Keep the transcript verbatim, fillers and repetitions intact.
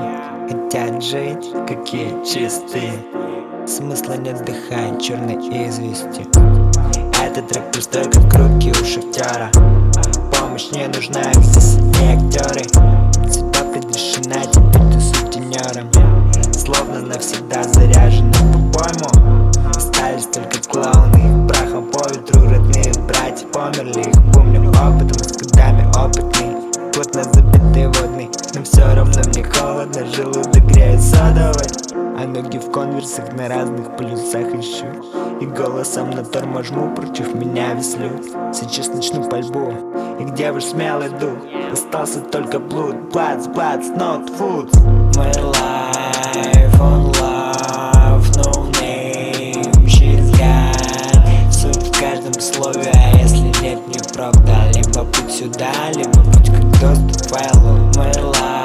хотят жить, какие чистые. Смысла нет, вдыхать черной извести. Этот трек пустой, как руки у шахтера. Помощь не нужна, здесь не актеры. Судьба предрешена, теперь ты сутенером. Словно навсегда заряжены по-моему. Остались только клоуны, их прахом по ветру. Родные братья померли, их помню опытом, с годами опытный. Год на забитый водный, но все равно мне холодно. Желудок греет содовой, а ноги в конверсах на разных полюсах ищу. И голосом на торможь жму, против меня веслю. Сейчас начну пальбу, и где ваш смелый дух? Остался только блуд, bloods, bloods, not food. My life on love, no name, she's gone. Суть в каждом слове, а если нет, неправда. Либо путь сюда, либо путь как доступ к файлу. My life